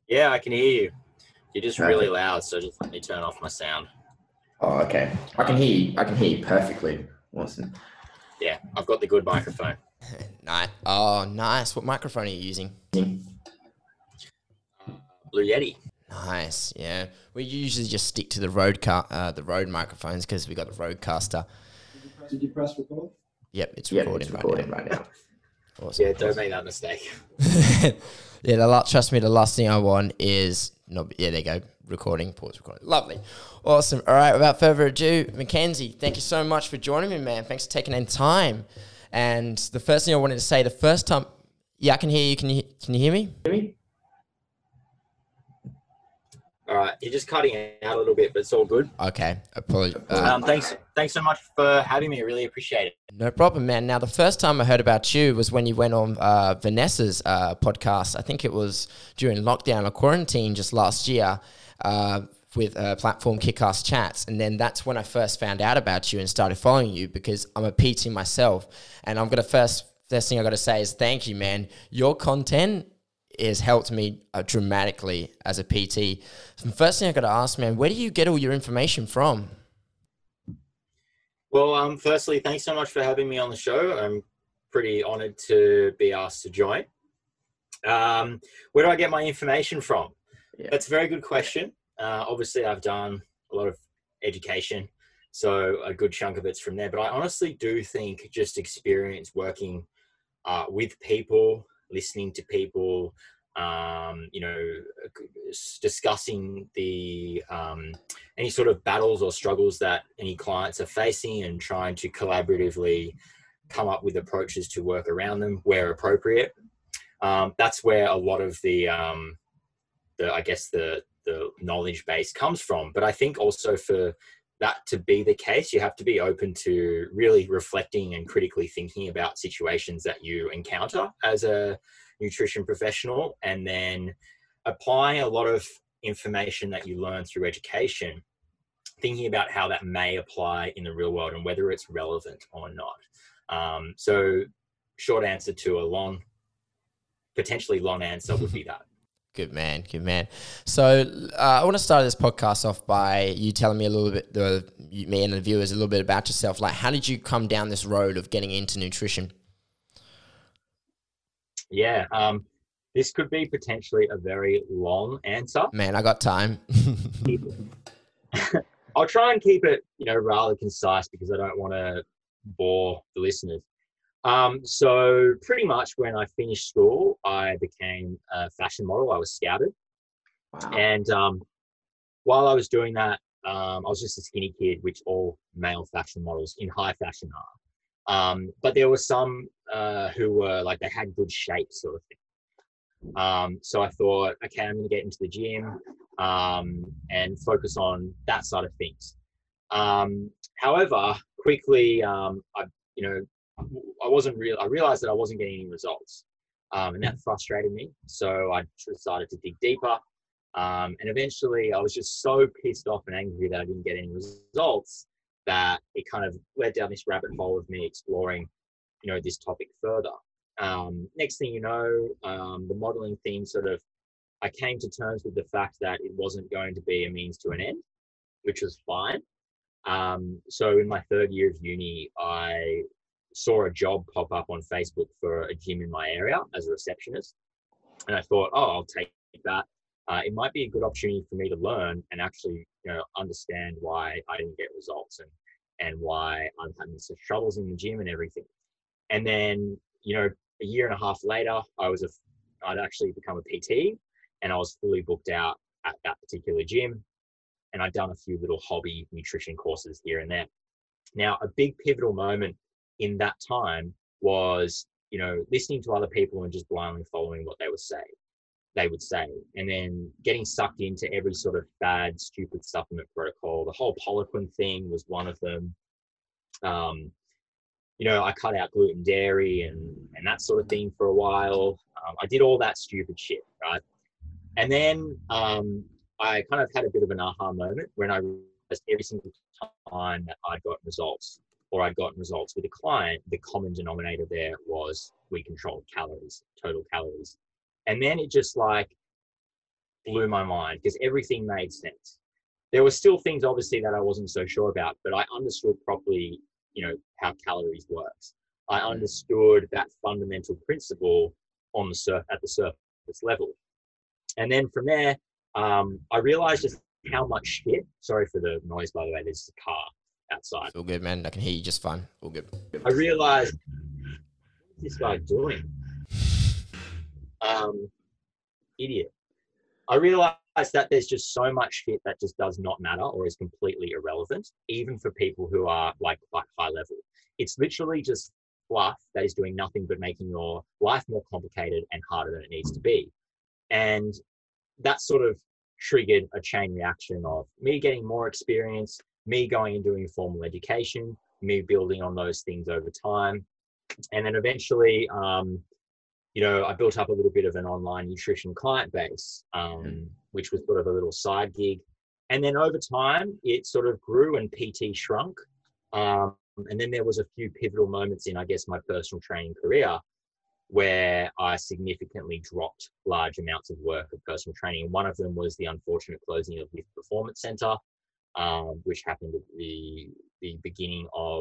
Yeah, I can hear you. You're just really Perfect. loud, so just let me turn off my sound. Oh, okay. I can Um, hear you. I can hear you perfectly. Awesome. yeah, I've got the good microphone. Nice. Oh, nice. What microphone are you using? Blue Yeti. Nice. Yeah. We usually just stick to the the Rode microphones because we got the Rodecaster. Did you press record? Yep, it's Yep, recording it's right recording now. right now. Awesome. Yeah, don't make that mistake. Yeah, trust me, the last thing I want is no. Yeah, there you go. Recording. Pause. Recording. Lovely. Awesome. All right. Without further ado, Mackenzie, thank you so much for joining me, man. Thanks for taking in time. And the first thing I wanted to say, the first time, yeah, I can hear you. Can you hear me? All right, you're just cutting out a little bit, but it's all good. Okay. Apologies. Thanks so much for having me. I really appreciate it. No problem, man. Now, the first time I heard about you was when you went on Vanessa's podcast. I think it was during lockdown or quarantine just last year with platform Kick-Ass Chats. And then that's when I first found out about you and started following you because I'm a PT myself. And I'm going to first thing I got to say is thank you, man. Your content has helped me dramatically as a PT. So the first thing I got to ask, man, where do you get all your information from? Well, firstly, thanks so much for having me on the show. I'm pretty honored to be asked to join. Where do I get my information from? Yeah. That's a very good question. Obviously, I've done a lot of education, so a good chunk of it's from there. But I honestly do think just experience working with people, listening to people, discussing the any sort of battles or struggles that any clients are facing and trying to collaboratively come up with approaches to work around them where appropriate. That's where a lot of the knowledge base comes from. But I think also for that to be the case, you have to be open to really reflecting and critically thinking about situations that you encounter as a nutrition professional, and then applying a lot of information that you learn through education, thinking about how that may apply in the real world and whether it's relevant or not. So short answer to a potentially long answer would be that. Good man, good man. So I want to start this podcast off by you telling me a little bit, me and the viewers, a little bit about yourself. Like, how did you come down this road of getting into nutrition? Yeah, this could be potentially a very long answer. Man, I got time. I'll try and keep it, rather concise because I don't want to bore the listeners. So pretty much when I finished school, I became a fashion model. I was scouted. Wow. And while I was doing that, I was just a skinny kid, which all male fashion models in high fashion are. But there were some who were like, they had good shape sort of thing. So I thought, okay, I'm going to get into the gym and focus on that side of things. However, quickly, I realized that I wasn't getting any results. And that frustrated me. So I decided to dig deeper. And eventually I was just so pissed off and angry that I didn't get any results that it kind of led down this rabbit hole of me exploring, this topic further. Next thing you know, the modeling thing I came to terms with the fact that it wasn't going to be a means to an end, which was fine. So in my third year of uni, I saw a job pop up on Facebook for a gym in my area as a receptionist. And I thought, I'll take that. It might be a good opportunity for me to learn and actually, understand why I didn't get results and why I'm having such troubles in the gym and everything. And then, a year and a half later, I'd actually become a PT and I was fully booked out at that particular gym. And I'd done a few little hobby nutrition courses here and there. Now, a big pivotal moment in that time was, listening to other people and just blindly following what they would say, and then getting sucked into every sort of bad, stupid supplement protocol. The whole Poliquin thing was one of them. I cut out gluten, dairy, and that sort of thing for a while. I did all that stupid shit, right? And then I kind of had a bit of an aha moment when I realized every single time that I'd got results or I'd gotten results with a client, the common denominator there was we controlled calories, total calories. And then it just blew my mind because everything made sense. There were still things obviously that I wasn't so sure about, but I understood properly, how calories works. I understood that fundamental principle at the surface level. And then from there, I realized just how much shit, sorry for the noise, by the way, there's a car outside. It's all good, man. I can hear you just fine. All good. I realized, what is this guy doing? Idiot. I realized that there's just so much shit that just does not matter or is completely irrelevant, even for people who are like high level. It's literally just fluff that is doing nothing but making your life more complicated and harder than it needs to be. And that sort of triggered a chain reaction of me getting more experience, me going and doing formal education, me building on those things over time. And then eventually, I built up a little bit of an online nutrition client base, which was sort of a little side gig. And then over time, it sort of grew and PT shrunk. And then there was a few pivotal moments in, I guess, my personal training career where I significantly dropped large amounts of work of personal training. And one of them was the unfortunate closing of Lift Performance Center, which happened at the beginning of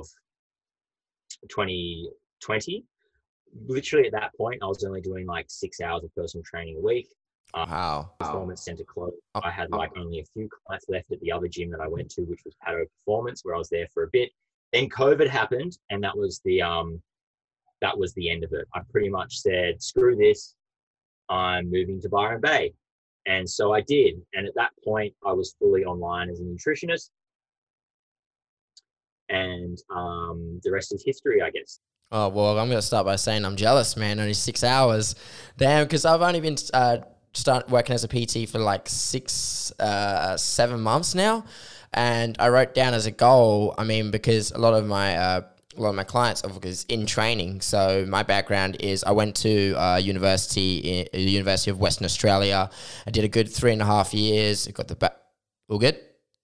2020. Literally at that point, I was only doing like 6 hours of personal training a week. Wow. Performance Center closed. I had like only a few clients left at the other gym that I went to, which was Pato Performance, where I was there for a bit. Then COVID happened, and that was the end of it. I pretty much said, screw this, I'm moving to Byron Bay. And so I did. And at that point, I was fully online as a nutritionist. And the rest is history, I guess. Oh, well, I'm going to start by saying I'm jealous, man. Only 6 hours. Damn, because I've only been start working as a PT for like 7 months now. And I wrote down as a goal, because a lot of my clients are in training. So my background is I went to University of Western Australia. I did a good 3.5 years. I got the all good?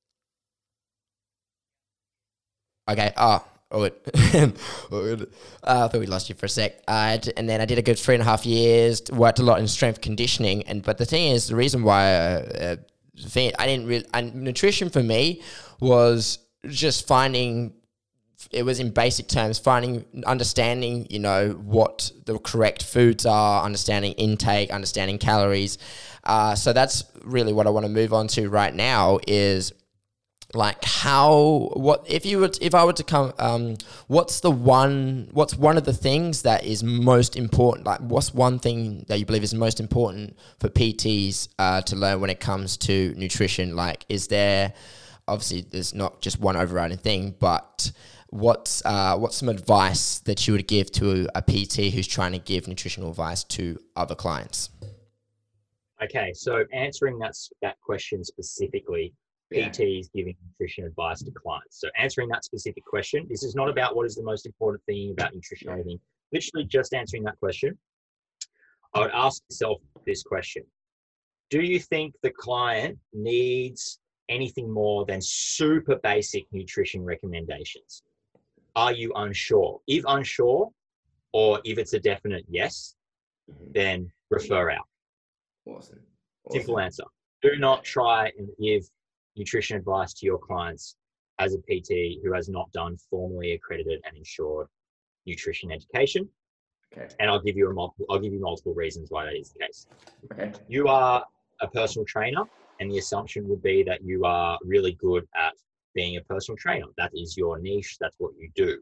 Okay. All good. All good. I thought we lost you for a sec. And then I did a good 3.5 years, worked a lot in strength conditioning. But the thing is, the reason why nutrition for me was just it was in basic terms, understanding, what the correct foods are, understanding intake, understanding calories. So that's really what I want to move on to right now is like if I were to come, what's one of the things that is most important? Like what's one thing that you believe is most important for PTs to learn when it comes to nutrition? Like, obviously there's not just one overriding thing, but what's some advice that you would give to a PT who's trying to give nutritional advice to other clients? Okay, so answering that question specifically, PTs giving nutrition advice to clients. So answering that specific question, this is not about what is the most important thing about nutrition or anything. Literally just answering that question, I would ask yourself this question. Do you think the client needs anything more than super basic nutrition recommendations? Are you unsure? If unsure, or if it's a definite yes, then refer out. Awesome. Simple answer. Do not try and give nutrition advice to your clients as a PT who has not done formally accredited and insured nutrition education. Okay. And I'll give you multiple reasons why that is the case. Okay. You are a personal trainer, and the assumption would be that you are really good at being a personal trainer. That is your niche. That's what you do.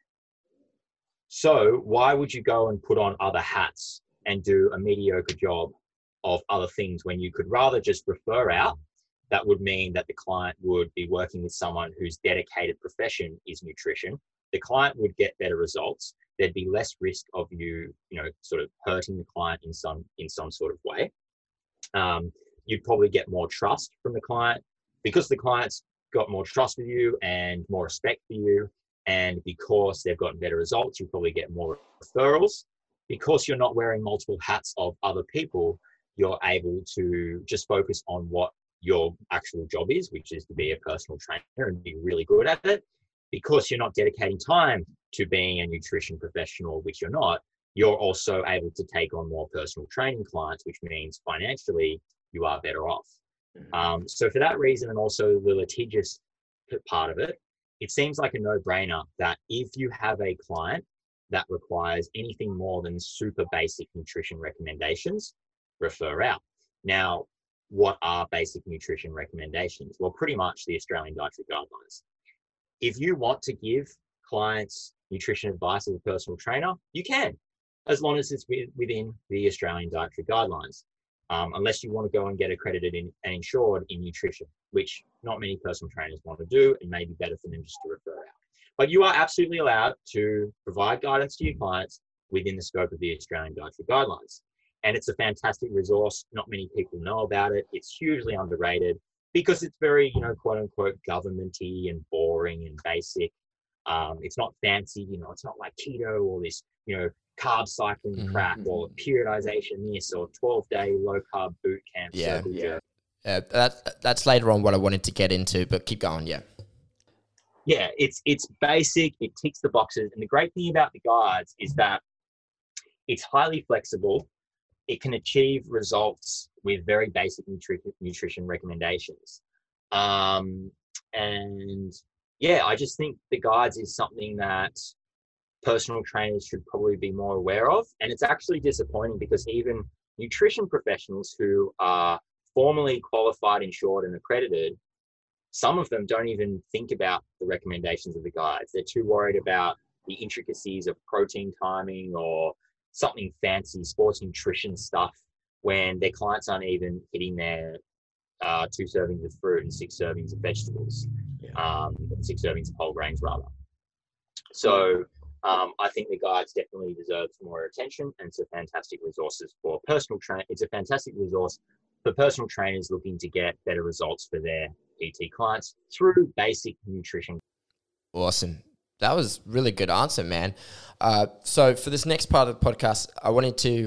So why would you go and put on other hats and do a mediocre job of other things when you could rather just refer out? That would mean that the client would be working with someone whose dedicated profession is nutrition. The client would get better results. There'd be less risk of you, sort of hurting the client in some sort of way. You'd probably get more trust from the client because the client's got more trust with you and more respect for you. And because they've gotten better results, you probably get more referrals. Because you're not wearing multiple hats of other people, you're able to just focus on what your actual job is, which is to be a personal trainer and be really good at it. Because you're not dedicating time to being a nutrition professional, which you're not, you're also able to take on more personal training clients, which means financially you are better off. So for that reason, and also the litigious part of it, it seems like a no-brainer that if you have a client that requires anything more than super basic nutrition recommendations, refer out. Now, what are basic nutrition recommendations? Well, pretty much the Australian Dietary Guidelines. If you want to give clients nutrition advice as a personal trainer, you can, as long as it's within the Australian Dietary Guidelines. Unless you want to go and get accredited and insured in nutrition, which not many personal trainers want to do, and may be better for them just to refer out. But you are absolutely allowed to provide guidance to your clients within the scope of the Australian Dietary Guidelines. And it's a fantastic resource. Not many people know about it. It's hugely underrated because it's very, quote unquote, governmenty and boring and basic. It's not fancy, it's not like keto or this, carb cycling crap or periodization this or 12-day low carb boot camp. That's later on what I wanted to get into, but keep going. Yeah, it's basic. It ticks the boxes. And the great thing about the guides is that it's highly flexible. It can achieve results with very basic nutrition recommendations. And yeah, I just think the guides is something that personal trainers should probably be more aware of. And it's actually disappointing because even nutrition professionals who are formally qualified, insured, and accredited, some of them don't even think about the recommendations of the guides. They're too worried about the intricacies of protein timing or something fancy sports nutrition stuff when their clients aren't even hitting their 2 servings of fruit and 6 servings of vegetables, 6 servings of whole grains rather. So I think the guides definitely deserves more attention, and it's a fantastic resources for personal train. It's a fantastic resource for personal trainers looking to get better results for their PT clients through basic nutrition. Awesome. That was really good answer, man. So for this next part of the podcast, I wanted to,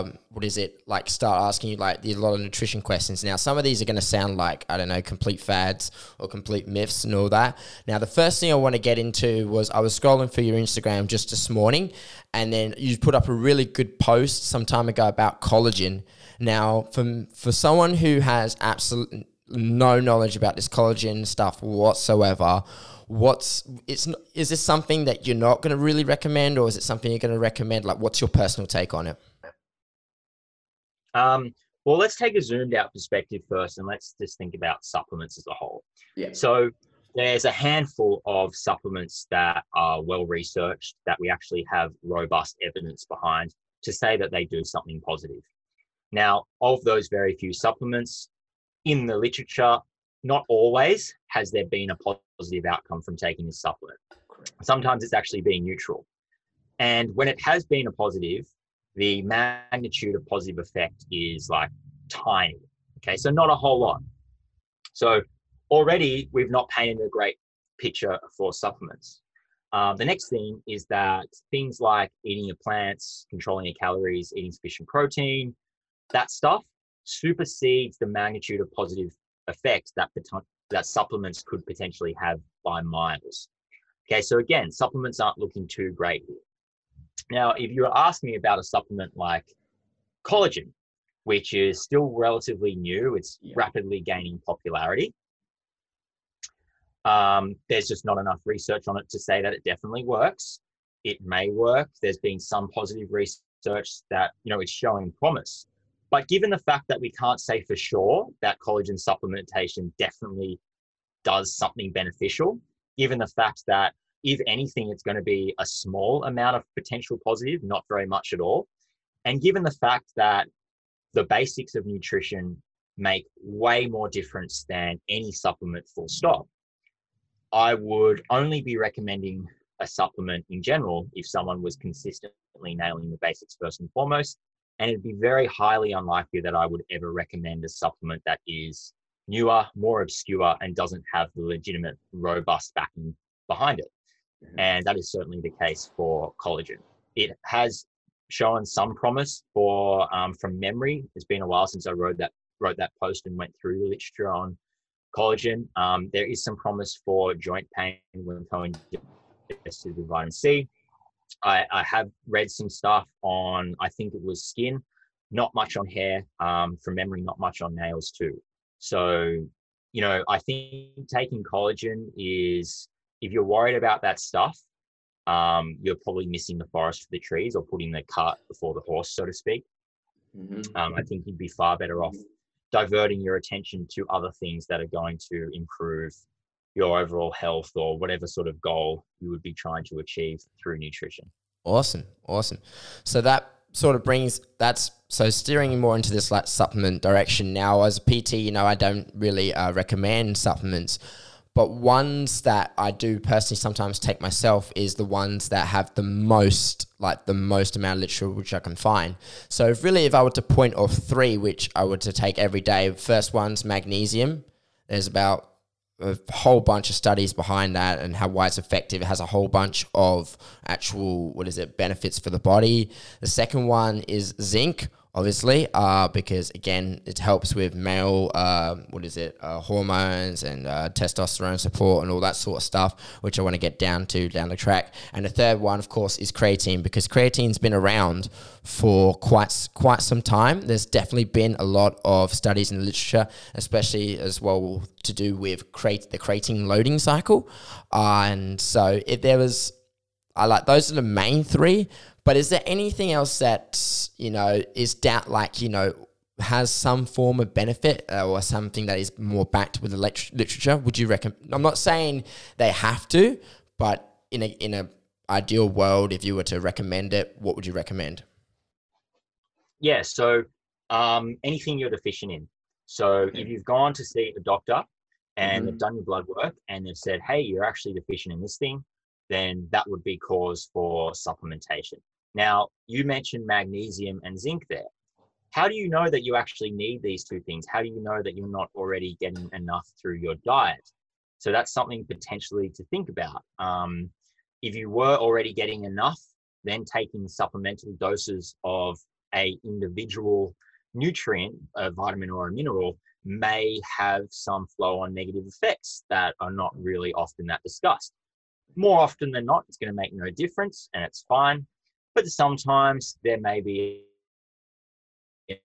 start asking you a lot of nutrition questions. Now, some of these are going to sound like, I don't know, complete fads or complete myths and all that. Now, the first thing I want to get into was I was scrolling through your Instagram just this morning, and then you put up a really good post some time ago about collagen. Now, for someone who has absolutely no knowledge about this collagen stuff whatsoever, is this something that you're not going to really recommend, or is it something you're going to recommend? What's your personal take on it? Well, let's take a zoomed out perspective first, and let's just think about supplements as a whole. Yeah. So there's a handful of supplements that are well researched, that we actually have robust evidence behind to say that they do something positive. Now, of those very few supplements in the literature, not always has there been a positive outcome from taking this supplement. Sometimes it's actually been neutral. And when it has been a positive, the magnitude of positive effect is tiny. Okay, so not a whole lot. So already we've not painted a great picture for supplements. The next thing is that things like eating your plants, controlling your calories, eating sufficient protein, that stuff supersedes the magnitude of positive effects that supplements could potentially have by miles. Okay, so again, supplements aren't looking too great here. Now, if you were asking me about a supplement like collagen, which is still relatively new, it's rapidly gaining popularity. There's just not enough research on it to say that it definitely works. It may work. There's been some positive research that, it's showing promise. But given the fact that we can't say for sure that collagen supplementation definitely does something beneficial, given the fact that if anything, it's going to be a small amount of potential positive, not very much at all. And given the fact that the basics of nutrition make way more difference than any supplement full stop, I would only be recommending a supplement in general if someone was consistently nailing the basics first and foremost. And it'd be very highly unlikely that I would ever recommend a supplement that is newer, more obscure, and doesn't have the legitimate, robust backing behind it. And that is certainly the case for collagen. It has shown some promise for, from memory. It's been a while since I wrote that post and went through the literature on collagen. There is some promise for joint pain when co-ingested with vitamin C. I have read some stuff on, I think it was skin, not much on hair, from memory, not much on nails too. So, I think taking collagen is, if you're worried about that stuff, you're probably missing the forest for the trees, or putting the cart before the horse, so to speak. I think you'd be far better off diverting your attention to other things that are going to improve your overall health, or whatever sort of goal you would be trying to achieve through nutrition. Awesome. So that sort of so steering more into this like supplement direction. Now, as a PT, I don't really recommend supplements, but ones that I do personally sometimes take myself is the ones that have the most amount of literature which I can find. So if I were to point off 3, which I were to take every day, first one's magnesium. There's about a whole bunch of studies behind that and why it's effective. It has a whole bunch of actual, benefits for the body. The second one is zinc, obviously, because again, it helps with male, hormones and testosterone support and all that sort of stuff, which I want to get down the track. And the third one, of course, is creatine, because creatine's been around for quite some time. There's definitely been a lot of studies in the literature, especially as well to do with the creatine loading cycle. And so those are the main 3. But is there anything else that, has some form of benefit, or something that is more backed with the literature? Would you recommend? I'm not saying they have to, but in a ideal world, if you were to recommend it, what would you recommend? Yeah, so anything you're deficient in. So if you've gone to see a doctor and they've done your blood work and they've said, hey, you're actually deficient in this thing, then that would be cause for supplementation. Now, you mentioned magnesium and zinc there. How do you know that you actually need these 2 things? How do you know that you're not already getting enough through your diet? So that's something potentially to think about. If you were already getting enough, then taking supplemental doses of a individual nutrient, a vitamin or a mineral, may have some flow-on negative effects that are not really often that discussed. More often than not, it's going to make no difference and it's fine. But sometimes there may be a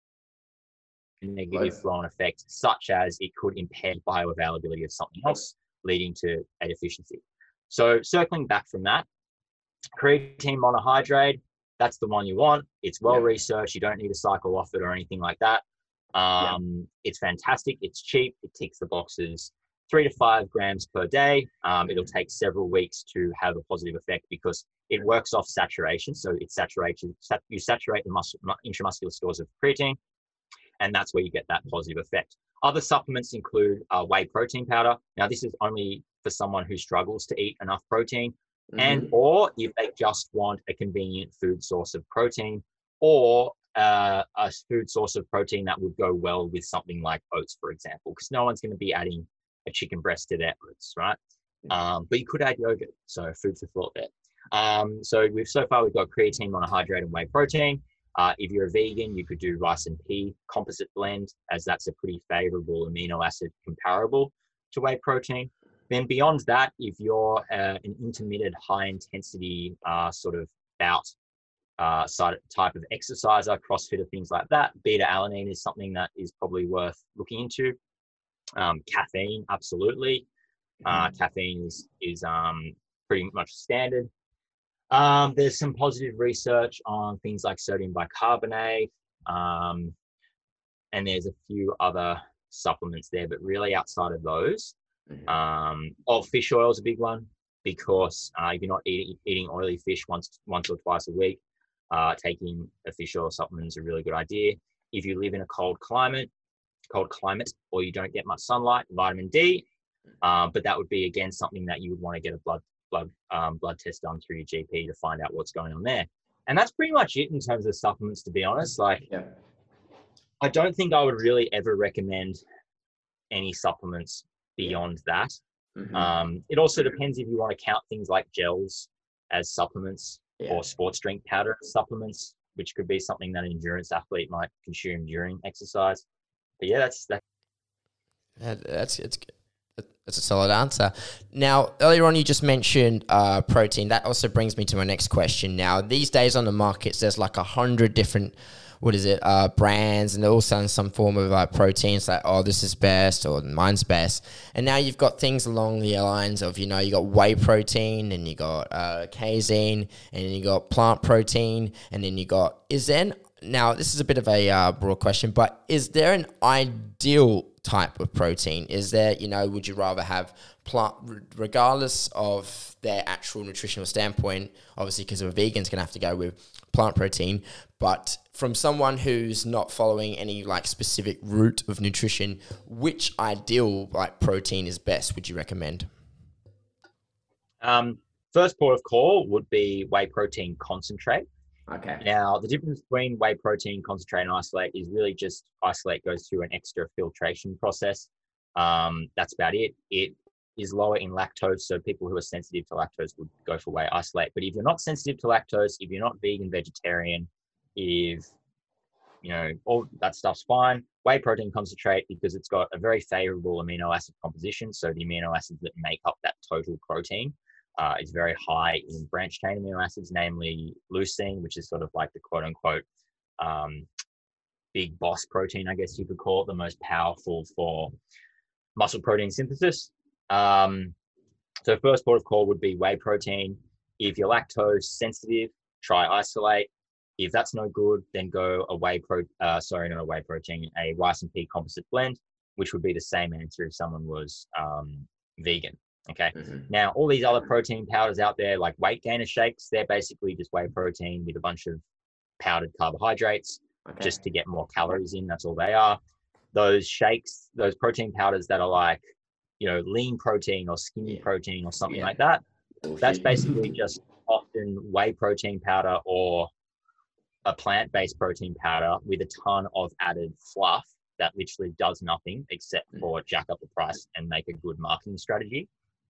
negative flow-on effect, such as it could impair bioavailability of something else, leading to a deficiency. So circling back from that, creatine monohydrate, that's the one you want. It's well-researched. You don't need to cycle off it or anything like that. It's fantastic. It's cheap. It ticks the boxes. 3 to 5 grams per day. It'll take several weeks to have a positive effect because it works off saturation. So you saturate the intramuscular stores of creatine, and that's where you get that positive effect. Other supplements include whey protein powder. Now, this is only for someone who struggles to eat enough protein, and or if they just want a convenient food source of protein, or a food source of protein that would go well with something like oats, for example, because no one's going to be adding a chicken breast to their oats, right? But you could add yogurt, so food for thought there. So we've got creatine monohydrate and whey protein. If you're a vegan, you could do rice and pea composite blend, as that's a pretty favorable amino acid comparable to whey protein. Then beyond that, if you're an intermittent high intensity sort of bout type of exerciser, CrossFitter, things like that, beta alanine is something that is probably worth looking into. Caffeine, absolutely. Caffeine is pretty much standard. There's some positive research on things like sodium bicarbonate, and there's a few other supplements there, but really outside of those, fish oil is a big one, because if you're not eating oily fish once or twice a week, taking a fish oil supplement is a really good idea. If you live in a cold climate, or you don't get much sunlight, vitamin D, but that would be, again, something that you would want to get a blood test done through your GP to find out what's going on there. And that's pretty much it in terms of supplements, to be honest. I don't think I would really ever recommend any supplements beyond that. It also depends if you want to count things like gels as supplements, or sports drink powder supplements, which could be something that an endurance athlete might consume during exercise. But yeah, that's a solid answer. Now, earlier on, you just mentioned protein. That also brings me to my next question. Now, these days on the markets, there's like 100 different brands, and also some form of like proteins like, oh, this is best or mine's best. And now you've got things along the lines of, you got whey protein, and you got casein, and then you got plant protein, and then you got, now this is a bit of a broad question, but is there an ideal type of protein? Is there, would you rather have plant, regardless of their actual nutritional standpoint, obviously because a vegan's going to have to go with plant protein, but from someone who's not following any like specific route of nutrition, which ideal like protein is best, would you recommend? First port of call would be whey protein concentrate. Okay. Now, the difference between whey protein concentrate and isolate is really just isolate goes through an extra filtration process. That's about it. It is lower in lactose, so people who are sensitive to lactose would go for whey isolate. But if you're not sensitive to lactose, if you're not vegan, vegetarian, if all that stuff's fine. Whey protein concentrate, because it's got a very favorable amino acid composition, so the amino acids that make up that total protein is very high in branched chain amino acids, namely leucine, which is sort of like the quote unquote big boss protein, I guess you could call it, the most powerful for muscle protein synthesis. So first port of call would be whey protein. If you're lactose sensitive, try isolate. If that's no good, then go a rice and pea composite blend, which would be the same answer if someone was vegan. Okay. Mm-hmm. Now, all these other protein powders out there, like weight gainer shakes, they're basically just whey protein with a bunch of powdered carbohydrates just to get more calories in. That's all they are. Those shakes, those protein powders that are like, lean protein or skinny protein or something like that, that's basically just often whey protein powder or a plant-based protein powder with a ton of added fluff that literally does nothing except for jack up the price and make a good marketing strategy.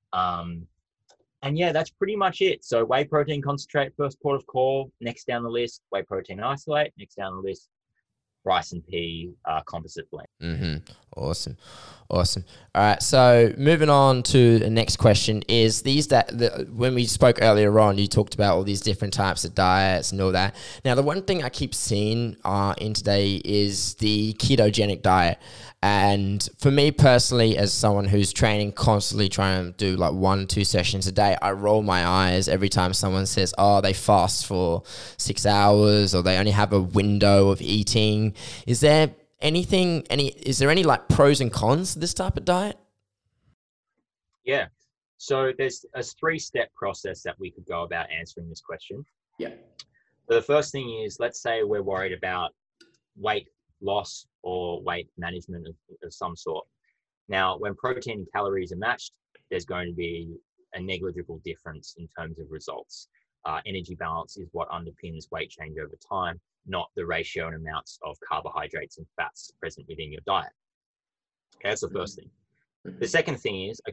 And yeah, that's pretty much it. So whey protein concentrate, first port of call. Next down the list, whey protein isolate. Next down the list, rice and pea composite blend. Mm-hmm. Awesome. All right. So moving on to the next question is when we spoke earlier on, you talked about all these different types of diets and all that. Now, the one thing I keep seeing in today is the ketogenic diet. And for me personally, as someone who's training constantly, trying to do like 1-2 sessions a day, I roll my eyes every time someone says, oh, they fast for 6 hours or they only have a window of eating. Is there any like pros and cons to this type of diet? Yeah. So there's a 3-step process that we could go about answering this question. Yeah. So the first thing is, let's say we're worried about weight loss or weight management of some sort. Now, when protein and calories are matched, there's going to be a negligible difference in terms of results. Energy balance is what underpins weight change over time, not the ratio and amounts of carbohydrates and fats present within your diet. Okay, that's the first thing. The second thing is,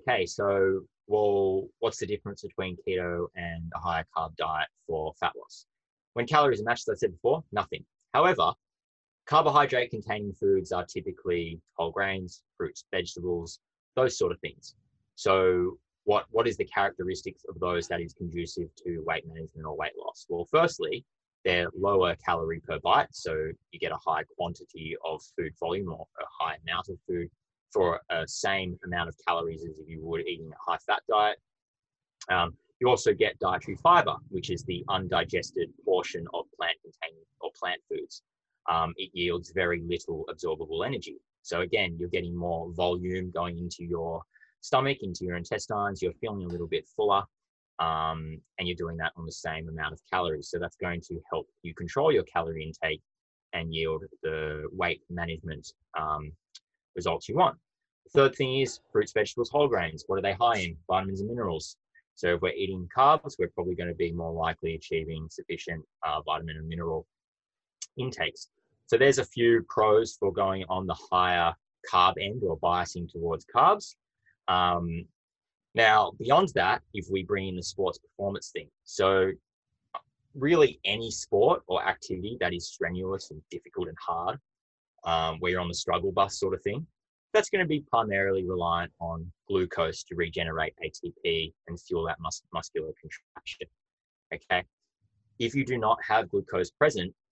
what's the difference between keto and a higher carb diet for fat loss? When calories are matched, as I said before, nothing. However, carbohydrate containing foods are typically whole grains, fruits, vegetables, those sort of things. So what is the characteristics of those that is conducive to weight management or weight loss? Well, firstly, they're lower calorie per bite. So you get a high quantity of food volume or a high amount of food for a same amount of calories as if you would eating a high fat diet. You also get dietary fiber, which is the undigested portion of plant-containing or plant foods. It yields very little absorbable energy. So again, you're getting more volume going into your stomach, into your intestines. You're feeling a little bit fuller, and you're doing that on the same amount of calories. So that's going to help you control your calorie intake and yield the weight management results you want. The third thing is fruits, vegetables, whole grains. What are they high in? Vitamins and minerals. So if we're eating carbs, we're probably going to be more likely achieving sufficient vitamin and mineral intakes. So there's a few pros for going on the higher carb end or biasing towards carbs. Now, beyond that, if we bring in the sports performance thing, so really any sport or activity that is strenuous and difficult and hard, where you're on the struggle bus sort of thing, that's going to be primarily reliant on glucose to regenerate ATP and fuel that muscular contraction. Okay. If you do not have glucose present,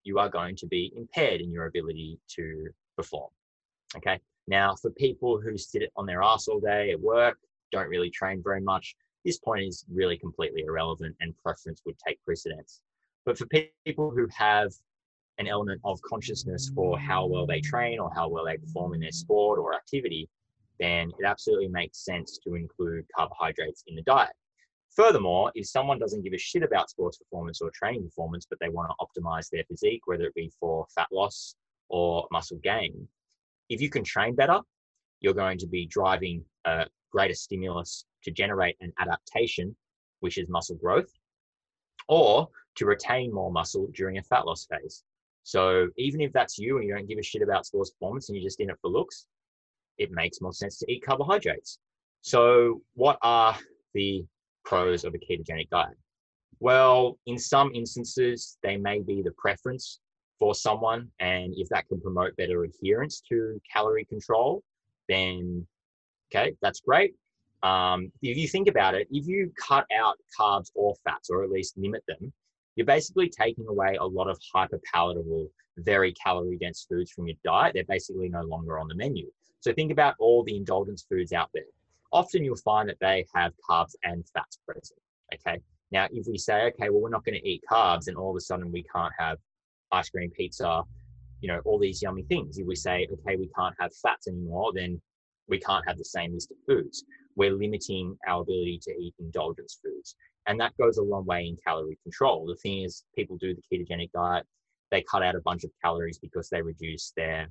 you are going to be impaired in your ability to perform. Okay. Now, for people who sit on their ass all day at work, don't really train very much, this point is really completely irrelevant and preference would take precedence. But for people who have an element of consciousness for how well they train or how well they perform in their sport or activity, then it absolutely makes sense to include carbohydrates in the diet. Furthermore, if someone doesn't give a shit about sports performance or training performance, but they want to optimize their physique, whether it be for fat loss or muscle gain, if you can train better, you're going to be driving a greater stimulus to generate an adaptation, which is muscle growth, or to retain more muscle during a fat loss phase. So even if that's you and you don't give a shit about sports performance and you're just in it for looks, it makes more sense to eat carbohydrates. So what are the pros of a ketogenic diet? Well, in some instances, they may be the preference for someone. And if that can promote better adherence to calorie control, then, okay, that's great. If you think about it, if you cut out carbs or fats, or at least limit them, you're basically taking away a lot of hyper-palatable, very calorie-dense foods from your diet. They're basically no longer on the menu. So think about all the indulgence foods out there. Often you'll find that they have carbs and fats present, okay? Now, if we say, okay, well, we're not going to eat carbs, and all of a sudden we can't have ice cream, pizza, all these yummy things. If we say, okay, we can't have fats anymore, then we can't have the same list of foods. We're limiting our ability to eat indulgence foods. And that goes a long way in calorie control. The thing is, people do the ketogenic diet, they cut out a bunch of calories because they reduce their,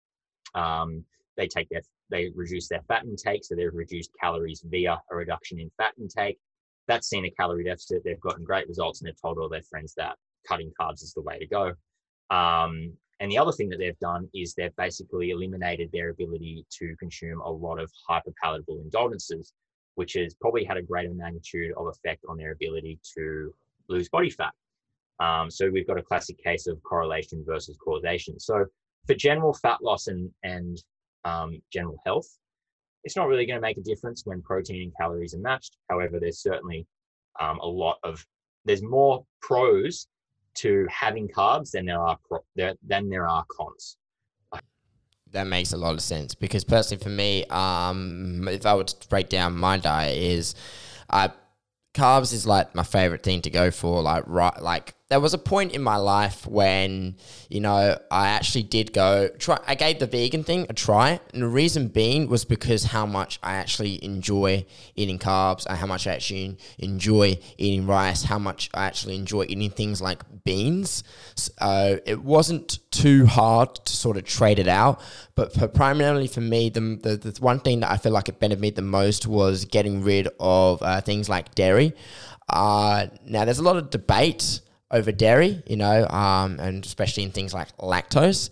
they reduce their fat intake. So they've reduced calories via a reduction in fat intake. That's seen a calorie deficit. They've gotten great results and they've told all their friends that cutting carbs is the way to go. And the other thing that they've done is they've basically eliminated their ability to consume a lot of hyperpalatable indulgences, which has probably had a greater magnitude of effect on their ability to lose body fat. So we've got a classic case of correlation versus causation. So for general fat loss and general health, it's not really going to make a difference when protein and calories are matched. However, there's certainly there's more pros to having carbs than there are cons. That makes a lot of sense, because personally for me, if I were to break down my diet, is carbs is like my favorite thing to go for. Like there was a point in my life when, I actually did I gave the vegan thing a try. And the reason being was because how much I actually enjoy eating carbs, and how much I actually enjoy eating rice, how much I actually enjoy eating things like beans. So it wasn't too hard to sort of trade it out. But primarily for me, the one thing that I feel like it benefited the most was getting rid of things like dairy. Now there's a lot of debate over dairy, and especially in things like lactose.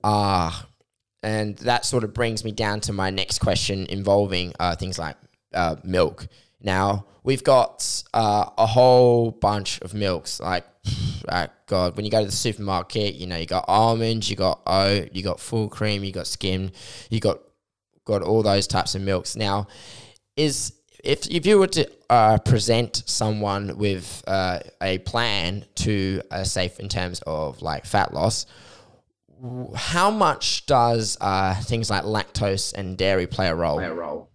And that sort of brings me down to my next question involving things like milk. Now, we've got a whole bunch of milks. Like, God, when you go to the supermarket, you got almonds, you got oat, you got full cream, you got skim, you got all those types of milks. Now, if you were to present someone with a plan to say in terms of like fat loss, how much does things like lactose and dairy play a role?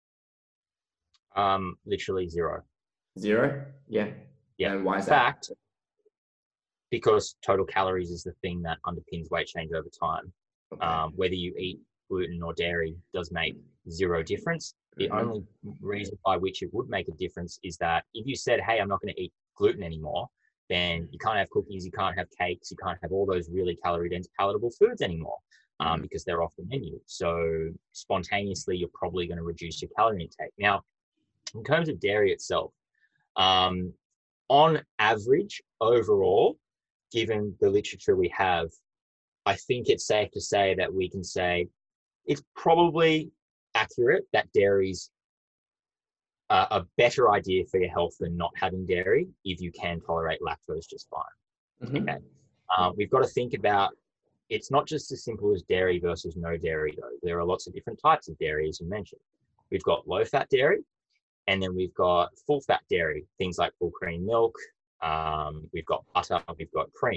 Literally zero. Zero? Yeah. Yeah. And why is In fact, because total calories is the thing that underpins weight change over time. Okay. Whether you eat gluten or dairy does make zero difference. The only reason by which it would make a difference is that if you said, hey, I'm not going to eat gluten anymore, then you can't have cookies, you can't have cakes, you can't have all those really calorie-dense palatable foods anymore because they're off the menu. So spontaneously, you're probably going to reduce your calorie intake. Now, in terms of dairy itself, on average, overall, given the literature we have, I think it's safe to say that we can say it's probably accurate that dairy's a better idea for your health than not having dairy if you can tolerate lactose just fine. Mm-hmm. Okay. We've got to think about, it's not just as simple as dairy versus no dairy though. There are lots of different types of dairy, as you mentioned. We've got low fat dairy, and then we've got full fat dairy, things like full cream milk. We've got butter, we've got cream.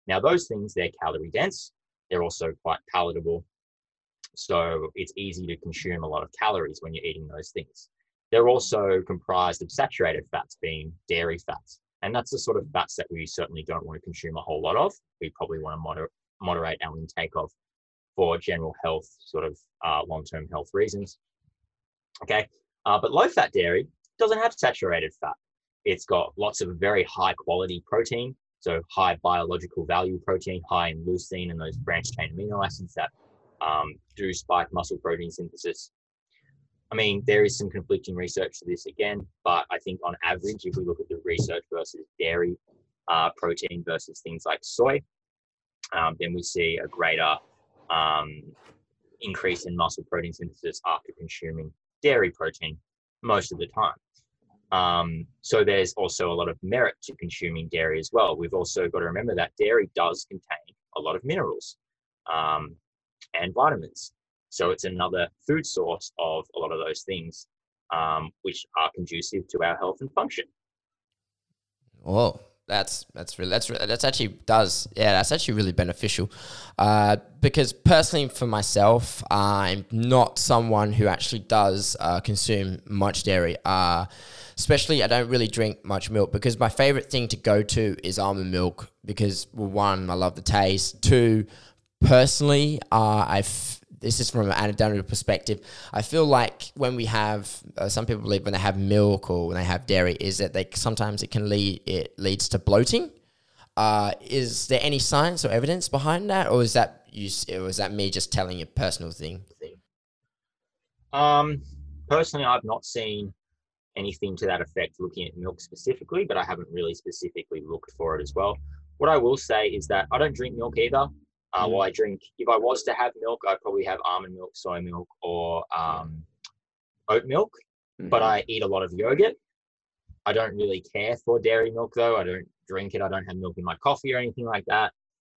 Now, those things, they're calorie dense. They're also quite palatable. So it's easy to consume a lot of calories when you're eating those things. They're also comprised of saturated fats, being dairy fats. And that's the sort of fats that we certainly don't want to consume a whole lot of. We probably want to moderate our intake of for general health, sort of long-term health reasons. Okay, but low-fat dairy doesn't have saturated fat. It's got lots of very high-quality protein, so high biological value protein, high in leucine and those branched-chain amino acids that do spike muscle protein synthesis. I mean, there is some conflicting research to this again, but I think on average, if we look at the research versus dairy protein versus things like soy, then we see a greater increase in muscle protein synthesis after consuming dairy protein most of the time. So there's also a lot of merit to consuming dairy as well. We've also got to remember that dairy does contain a lot of minerals and vitamins. So it's another food source of a lot of those things, which are conducive to our health and function. Oh, that's actually really beneficial. Because personally for myself, I'm not someone who actually does consume much dairy. Especially I don't really drink much milk, because my favorite thing to go to is almond milk, because, well, one, I love the taste. Two, personally, this is from an anecdotal perspective, I feel like when we have, some people believe when they have milk or when they have dairy, is that sometimes it leads to bloating. Is there any science or evidence behind that, or is that me just telling you a personal thing? Personally, I've not seen anything to that effect looking at milk specifically, but I haven't really specifically looked for it as well. What I will say is that I don't drink milk either. Well, if I was to have milk, I'd probably have almond milk, soy milk, or oat milk, but I eat a lot of yogurt. I don't really care for dairy milk though. I don't drink it. I don't have milk in my coffee or anything like that.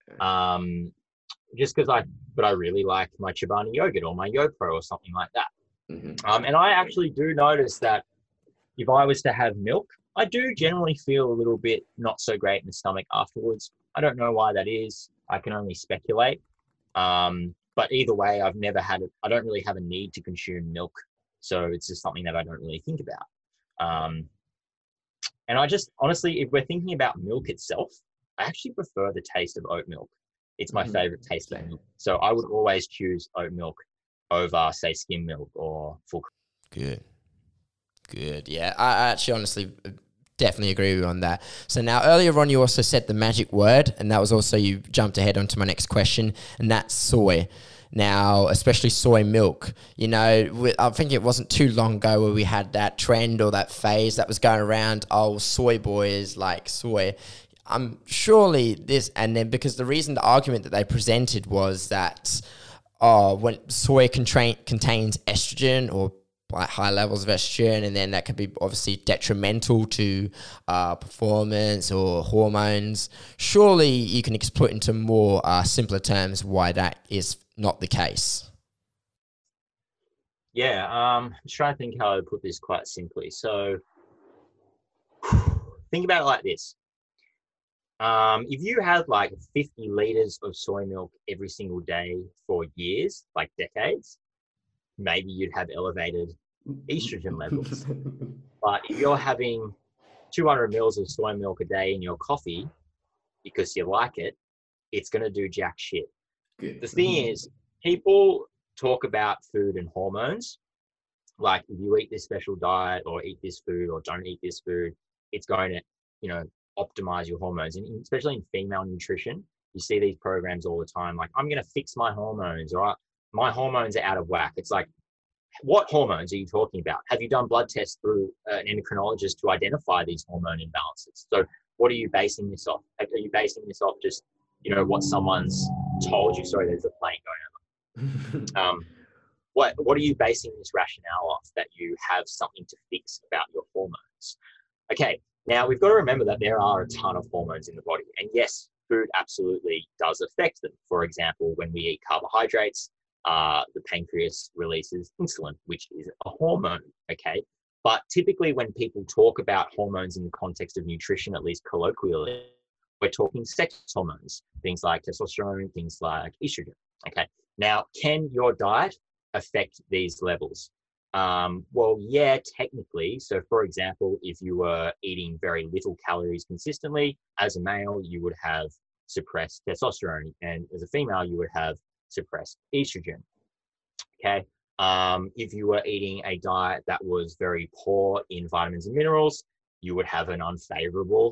Just because I really like my Chobani yogurt or my YoPro or something like that. And I actually do notice that if I was to have milk, I do generally feel a little bit not so great in the stomach afterwards. I don't know why that is. I can only speculate. But either way, I don't really have a need to consume milk. So it's just something that I don't really think about. And I just, honestly, if we're thinking about milk itself, I actually prefer the taste of oat milk. It's my favorite taste of milk. So I would always choose oat milk over, say, skim milk or full cream. Good. Yeah, I actually honestly definitely agree with you on that. So now earlier on, you also said the magic word, and that was also, you jumped ahead onto my next question, and that's soy. Now, especially soy milk, I think it wasn't too long ago where we had that trend or that phase that was going around, soy boys like soy. Surely this, and then because the argument that they presented was that when soy contains estrogen or like high levels of estrogen, and then that could be obviously detrimental to performance or hormones. Surely you can put into more simpler terms why that is not the case. Yeah, I'm trying to think how to put this quite simply. So think about it like this. If you had like 50 liters of soy milk every single day for years, like decades, maybe you'd have elevated estrogen levels. But if you're having 200 mils of soy milk a day in your coffee because you like it, it's going to do jack shit. Good. The thing is, people talk about food and hormones. Like, if you eat this special diet or eat this food or don't eat this food, it's going to, optimize your hormones. And especially in female nutrition, you see these programs all the time. Like, I'm going to fix my hormones, or my hormones are out of whack. It's like, what hormones are you talking about? Have you done blood tests through an endocrinologist to identify these hormone imbalances? So what are you basing this off? Are you basing this off just, what someone's told you? Sorry, there's a plane going over. What are you basing this rationale off, that you have something to fix about your hormones? Okay, now we've got to remember that there are a ton of hormones in the body. And yes, food absolutely does affect them. For example, when we eat carbohydrates, the pancreas releases insulin, which is a hormone, okay? But typically when people talk about hormones in the context of nutrition, at least colloquially, we're talking sex hormones, things like testosterone, things like estrogen. Okay. Now, can your diet affect these levels? Well, yeah, technically. So, for example, if you were eating very little calories consistently, as a male, you would have suppressed testosterone, and as a female, you would have suppressed estrogen. Okay. If you were eating a diet that was very poor in vitamins and minerals, you would have an unfavorable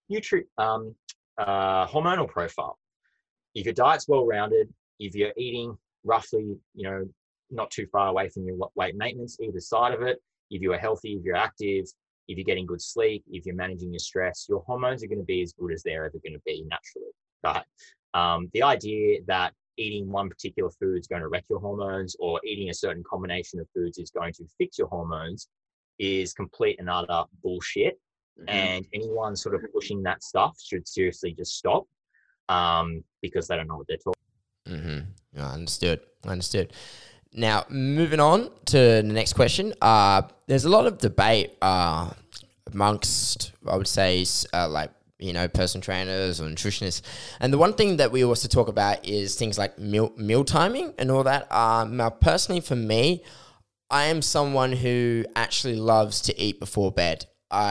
hormonal profile. If your diet's well-rounded, if you're eating roughly, not too far away from your weight maintenance, either side of it, if you're healthy, if you're active, if you're getting good sleep, if you're managing your stress, your hormones are going to be as good as they're ever going to be naturally. Right? The idea that eating one particular food is going to wreck your hormones, or eating a certain combination of foods is going to fix your hormones, is complete and utter bullshit. Mm-hmm. And anyone sort of pushing that stuff should seriously just stop, because they don't know what they're talking. Mm-hmm. Understood. Now, moving on to the next question. There's a lot of debate amongst, I would say, personal trainers or nutritionists. And the one thing that we also talk about is things like meal timing and all that. Now, personally, for me, I am someone who actually loves to eat before bed.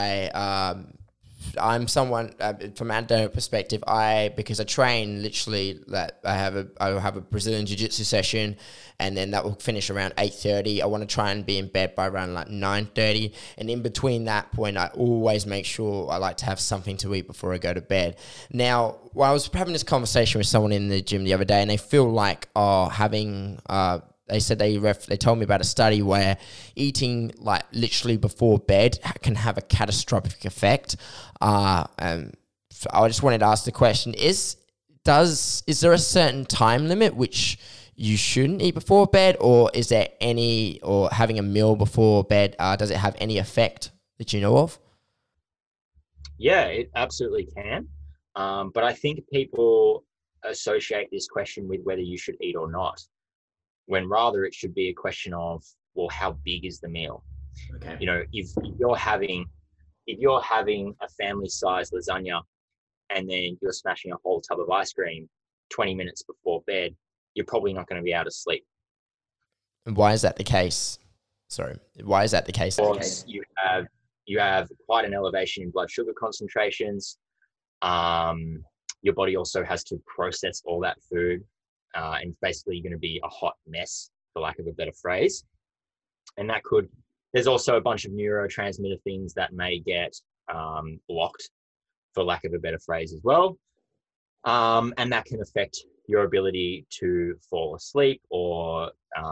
I'm someone from an academic perspective. Because I train literally that I have a Brazilian jiu-jitsu session, and then that will finish around 8:30. I want to try and be in bed by around 9:30, and in between that point, I always make sure I like to have something to eat before I go to bed. Now, I was having this conversation with someone in the gym the other day, and they feel like they said they told me about a study where eating literally before bed can have a catastrophic effect. I just wanted to ask the question: Is there a certain time limit which you shouldn't eat before bed, or is there or having a meal before bed, does it have any effect that you know of? Yeah, it absolutely can. But I think people associate this question with whether you should eat or not, when rather it should be a question of, well, how big is the meal? Okay. If you're having a family-sized lasagna and then you're smashing a whole tub of ice cream 20 minutes before bed, you're probably not going to be able to sleep. And why is that the case? Why is that the case? Because you have quite an elevation in blood sugar concentrations. Your body also has to process all that food. And basically you're going to be a hot mess, for lack of a better phrase. And there's also a bunch of neurotransmitter things that may get blocked, for lack of a better phrase as well. And that can affect your ability to fall asleep or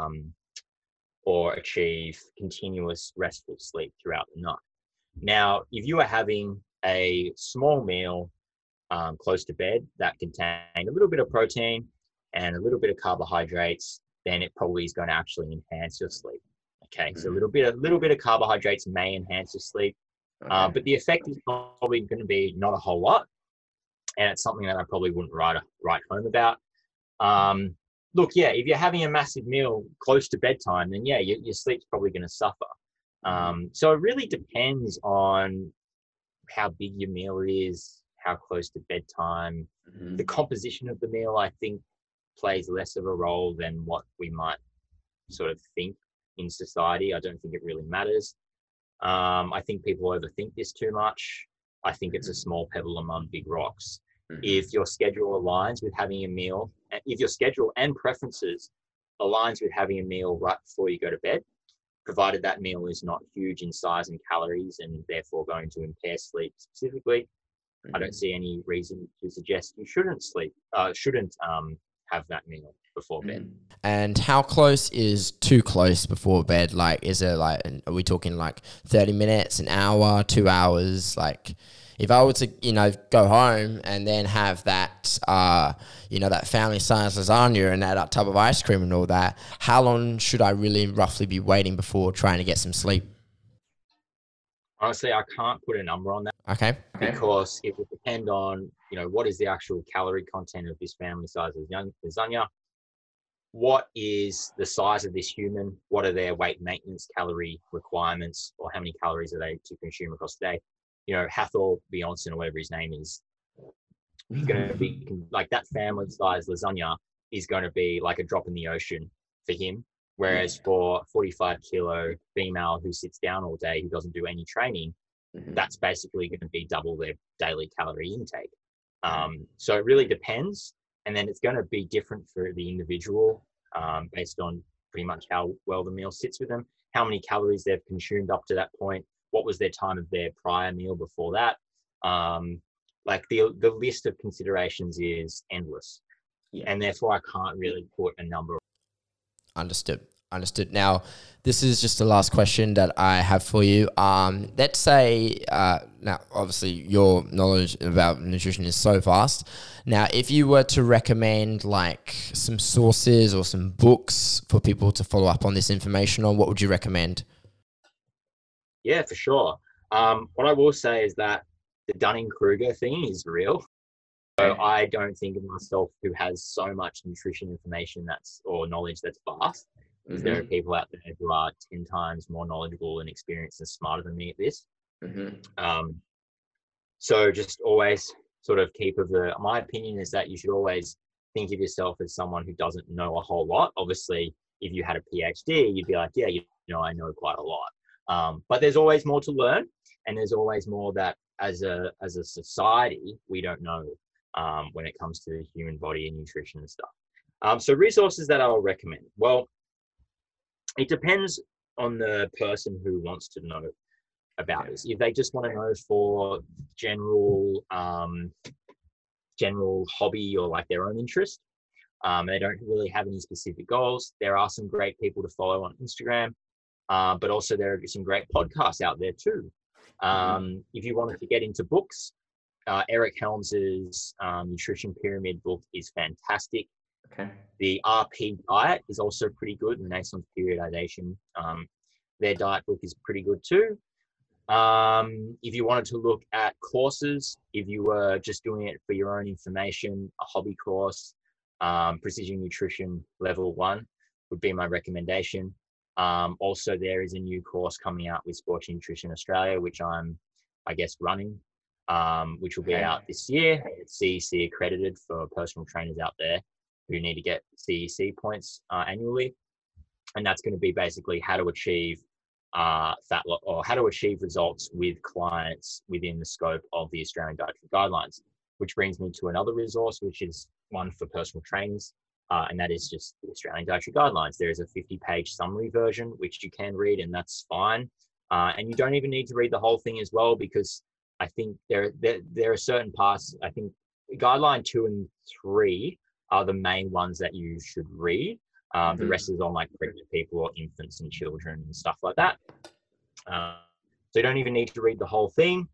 achieve continuous restful sleep throughout the night. Now, if you are having a small meal close to bed that contains a little bit of protein and a little bit of carbohydrates, then it probably is going to actually enhance your sleep. Okay, so a little bit of carbohydrates may enhance your sleep, but the effect is probably going to be not a whole lot, and it's something that I probably wouldn't write home about. Look, yeah, if you're having a massive meal close to bedtime, then yeah, your sleep's probably going to suffer. So it really depends on how big your meal is, how close to bedtime. The composition of the meal, I think, plays less of a role than what we might sort of think in society. I don't think it really matters. I think people overthink this too much. I think it's a small pebble among big rocks. If your schedule aligns with having a meal, if your schedule and preferences aligns with having a meal right before you go to bed, provided that meal is not huge in size and calories and therefore going to impair sleep specifically, I don't see any reason to suggest you shouldn't have that meal before bed. And how close is too close before bed? Is it are we talking 30 minutes, an hour, 2 hours? If I were to, go home and then have that, that family-sized lasagna and that tub of ice cream and all that, how long should I really roughly be waiting before trying to get some sleep? Honestly, I can't put a number on that. Okay. Because it would depend on, what is the actual calorie content of this family-sized lasagna? What is the size of this human? What are their weight maintenance calorie requirements, or how many calories are they to consume across the day? Hathor Bjornsson, or whatever his name is, going to be like that family size lasagna is going to be like a drop in the ocean for him. Whereas for 45 kilo female who sits down all day, who doesn't do any training, that's basically going to be double their daily calorie intake. So it really depends. And then it's going to be different for the individual based on pretty much how well the meal sits with them, how many calories they've consumed up to that point, what was their time of their prior meal before that. Like the list of considerations is endless. And therefore I can't really put a number. Understood. Now, this is just the last question that I have for you. Let's say, now, obviously, your knowledge about nutrition is so vast. Now, if you were to recommend like some sources or some books for people to follow up on this information on, what would you recommend? Yeah, for sure. What I will say is that the Dunning-Kruger thing is real. So I don't think of myself who has so much nutrition information or knowledge that's vast. Because there are people out there who are 10 times more knowledgeable and experienced and smarter than me at this. So just always sort of my opinion is that you should always think of yourself as someone who doesn't know a whole lot. Obviously, if you had a PhD, you'd be like, yeah, I know quite a lot. But there's always more to learn. And there's always more that as a society, we don't know when it comes to the human body and nutrition and stuff. So resources that I'll recommend. Well, it depends on the person who wants to know about this. If they just want to know for general hobby or like their own interest, they don't really have any specific goals, there are some great people to follow on Instagram, but also there are some great podcasts out there too. If you wanted to get into books, Eric Helms's Nutrition Pyramid book is fantastic. The RP diet is also pretty good. Renaissance periodization. Their diet book is pretty good too. If you wanted to look at courses, if you were just doing it for your own information, a hobby course, Precision Nutrition Level 1 would be my recommendation. Also, there is a new course coming out with Sports Nutrition Australia, which I'm, I guess, running, which will be out this year. It's CEC accredited for personal trainers out there who need to get CEC points annually. And that's going to be basically how to achieve fat loss or how to achieve results with clients within the scope of the Australian Dietary Guidelines, which brings me to another resource, which is one for personal trainers. And that is just the Australian Dietary Guidelines. There is a 50-page summary version, which you can read, and that's fine. And you don't even need to read the whole thing as well, because I think there are certain parts, I think Guideline 2 and 3 are the main ones that you should read. The rest is on like pregnant people or infants and children and stuff like that. So you don't even need to read the whole thing.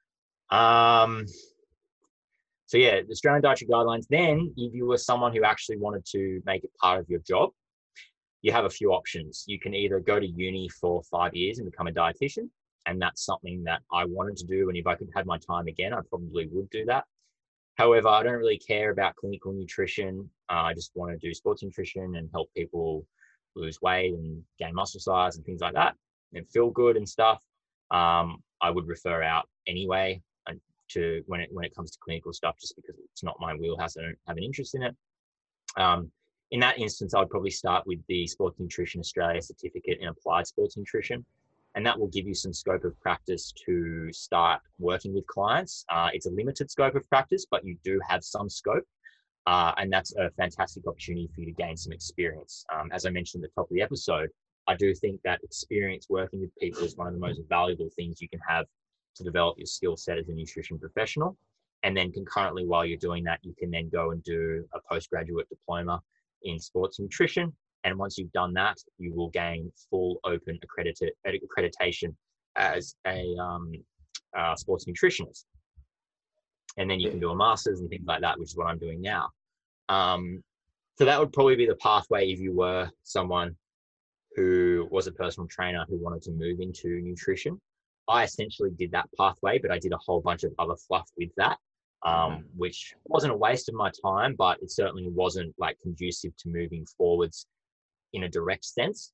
So yeah, the Australian Dietary Guidelines. Then if you were someone who actually wanted to make it part of your job, you have a few options. You can either go to uni for 5 years and become a dietitian. And that's something that I wanted to do. And if I could have my time again, I probably would do that. However, I don't really care about clinical nutrition. I just want to do sports nutrition and help people lose weight and gain muscle size and things like that and feel good and stuff. I would refer out anyway to when it comes to clinical stuff, just because it's not my wheelhouse. I don't have an interest in it. In that instance, I would probably start with the Sports Nutrition Australia certificate in applied sports nutrition. And that will give you some scope of practice to start working with clients. It's a limited scope of practice, but you do have some scope. And that's a fantastic opportunity for you to gain some experience. As I mentioned at the top of the episode, I do think that experience working with people is one of the most valuable things you can have to develop your skill set as a nutrition professional. And then concurrently, while you're doing that, you can then go and do a postgraduate diploma in sports nutrition. And once you've done that, you will gain full open accreditation as a sports nutritionist. And then you can do a master's and things like that, which is what I'm doing now. So that would probably be the pathway if you were someone who was a personal trainer who wanted to move into nutrition. I essentially did that pathway, but I did a whole bunch of other fluff with that, which wasn't a waste of my time, but it certainly wasn't like conducive to moving forwards in a direct sense.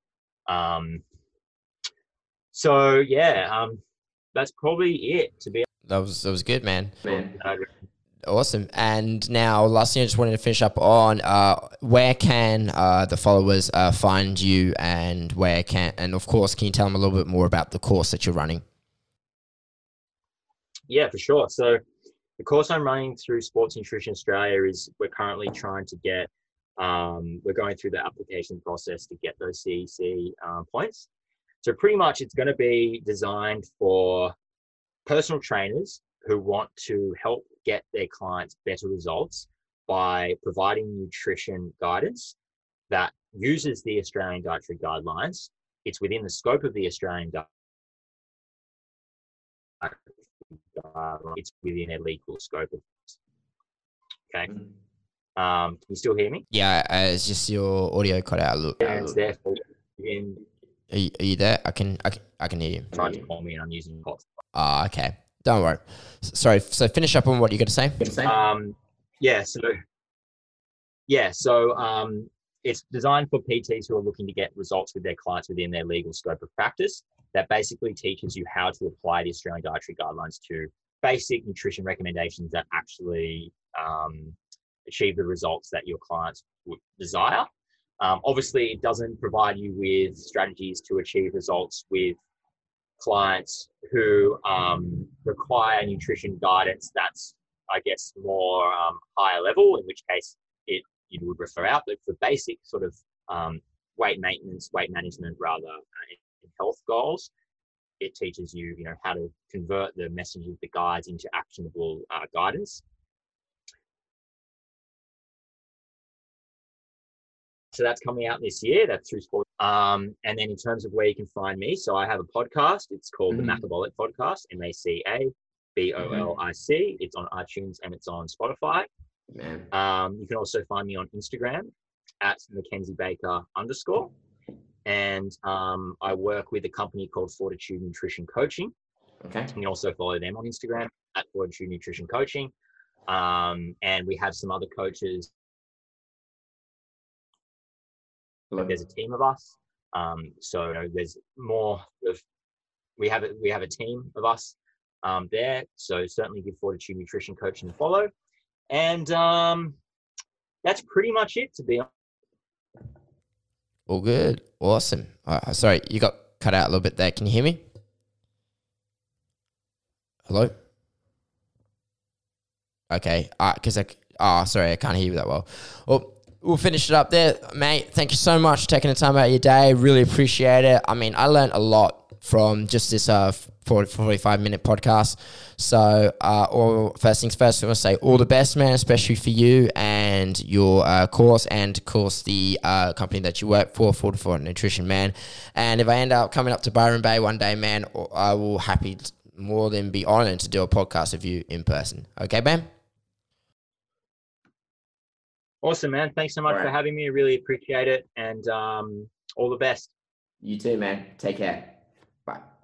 That's probably it. To be that was good, man. Awesome. And now, last thing I just wanted to finish up on, where can the followers find you, and and of course, can you tell them a little bit more about the course that you're running? Yeah, for sure. So the course I'm running through Sports Nutrition Australia is we're currently trying to get, we're going through the application process to get those CEC points. So pretty much it's going to be designed for personal trainers who want to help get their clients better results by providing nutrition guidance that uses the Australian Dietary Guidelines. It's within the scope of the Australian Dietary Guidelines. It's within a legal scope of okay. Can you still hear me? Yeah, it's just your audio cut out a little. And therefore, Are you there? I can hear you. Try to call me, and I'm using hot. Okay. Don't worry. Sorry. So finish up on what you're going to say. It's designed for PTs who are looking to get results with their clients within their legal scope of practice. That basically teaches you how to apply the Australian Dietary Guidelines to basic nutrition recommendations that actually achieve the results that your clients would desire. Obviously, it doesn't provide you with strategies to achieve results with clients who require nutrition guidance that's, I guess, more higher level, in which case you would refer out. But for basic sort of weight maintenance, weight management rather, and health goals, it teaches you, how to convert the message of the guides into actionable guidance. So that's coming out this year. That's through Sport. And then in terms of where you can find me, so I have a podcast. It's called the Macabolic Podcast, MACABOLIC. It's on iTunes and it's on Spotify. You can also find me on Instagram at MackenzieBaker_. And I work with a company called Fortitude Nutrition Coaching. Okay. You can also follow them on Instagram at Fortitude Nutrition Coaching. And we have some other coaches. There's a team of us. So there's more of, we have a team of us there. So certainly give Fortitude Nutrition Coaching a follow. And that's pretty much it, to be honest. All good. Awesome. Sorry, you got cut out a little bit there. Can you hear me? Hello? Okay. Sorry, I can't hear you that well. Well, we'll finish it up there, mate. Thank you so much for taking the time out of your day. Really appreciate it. I mean, I learned a lot from just this 45-minute podcast. So first things first, I want to say all the best, man, especially for you and your course, and of course the company that you work for, Fortified Nutrition, man. And if I end up coming up to Byron Bay one day, man, I will more than be honored to do a podcast with you in person. Okay, man? Awesome, man. Thanks so much for having me. I really appreciate it. And all the best. You too, man. Take care. Bye.